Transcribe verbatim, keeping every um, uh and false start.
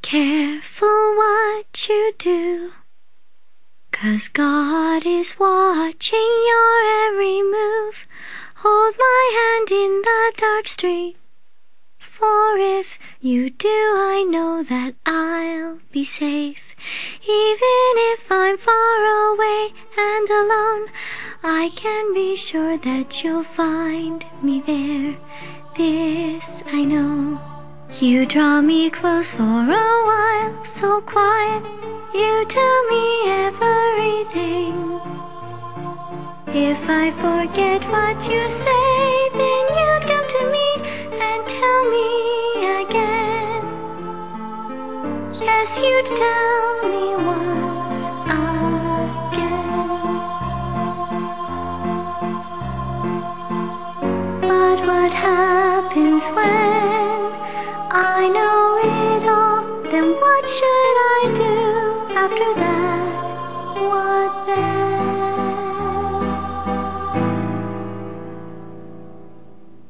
careful what you do, 'cause God is watching your every move. Hold my hand in the dark street, for if you do, I know that I'll be safe. Even if I'm far away and alone, I can be sure that you'll find me there. This I know. You draw me close for a while, so quiet. You tell me everything. If I forget what you say, then you'd come to me and tell me again. Yes, you'd tell me once again. But what happens when I know it all? Then what should I do after that?